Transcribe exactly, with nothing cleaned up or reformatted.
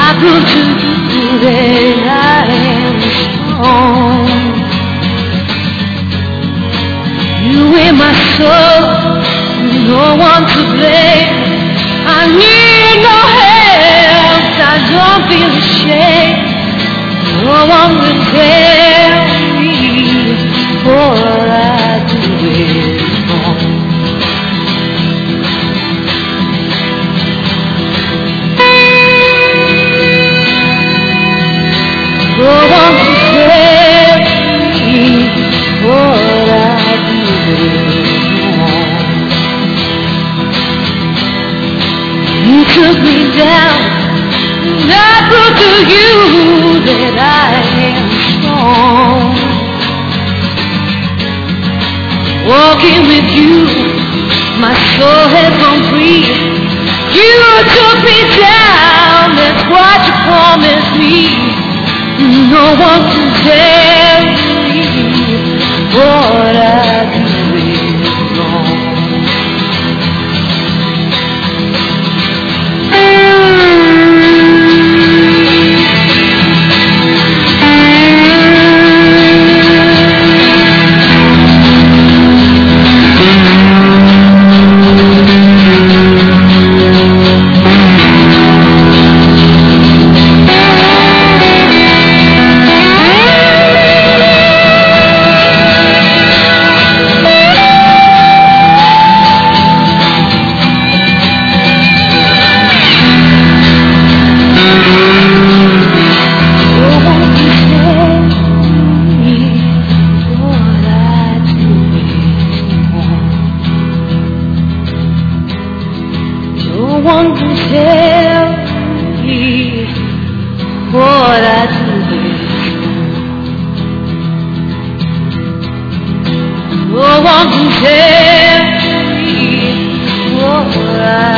prove to you that I am strong. You in my soul, no one to blame. I need no help, I don't feel ashamed. No one will tell me what I do is wrong. No one can tell me what I do is wrong. You took me down, and I proved to you that I am strong. Walking with you, my soul has gone free. You took me down, that's what you promised me. No one can tell me what I do is wrong. No one can tell me what I do is wrong. No one can tell me what I